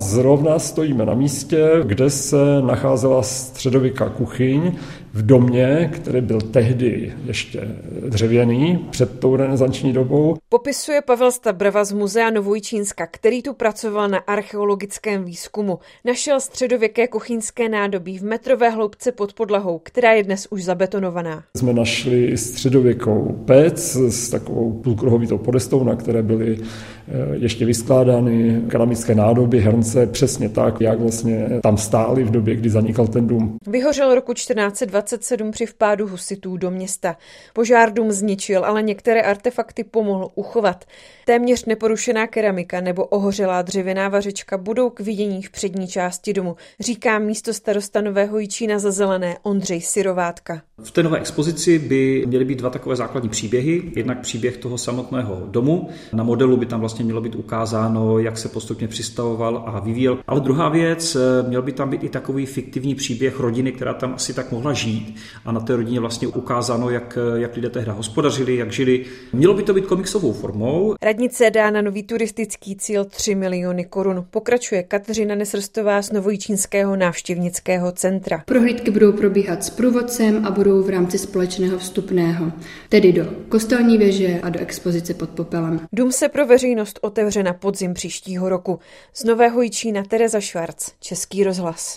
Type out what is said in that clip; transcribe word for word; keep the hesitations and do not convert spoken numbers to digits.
Zrovna stojíme na místě, kde se nacházela středověká kuchyň v domě, který byl tehdy ještě dřevěný před tou renesanční dobou. Popisuje Pavel Stabrava z Muzea Novojičínska, který tu pracoval na archeologickém výzkumu. Našel středověké kuchyňské nádobí v metrové hloubce pod podlahou, která je dnes už zabetonovaná. Jsme našli středověkou pec s takovou půlkruhovitou podestou, na které byly ještě vyskládány keramické nádoby, hrnce, přesně tak, jak vlastně tam stály v době, kdy zanikal ten dům. Vyhořel roku čtrnáct set dvacet sedm při vpádu husitů do města. Požár dům zničil, ale některé artefakty pomohl uchovat. Téměř neporušená keramika nebo ohořelá dřevěná vařečka budou k vidění v přední části domu, říká místostarosta Nového Jičína za Zelené Ondřej Syrovátka. V té nové expozici by měly být dva takové základní příběhy. Jednak příběh toho samotného domu. Na modelu by tam vlastně mělo být ukázáno, jak se postupně přistavoval a vyvíjel. Ale druhá věc, měl by tam být i takový fiktivní příběh rodiny, která tam asi tak mohla žít. A na té rodině vlastně ukázáno, jak, jak lidé tehdy hospodařili, jak žili. Mělo by to být komiksovou formou. Radnice dá na nový turistický cíl tři miliony korun. Pokračuje Kateřina Nesrstová z Novojičínského návštěvnického centra. Prohlídky budou probíhat s průvodcem a budou v rámci společného vstupného, tedy do kostelní věže a do expozice pod popelem. Dům se pro veřejnost otevře na podzim příštího roku. Z Nového Jičína Tereza Švarc, Český rozhlas.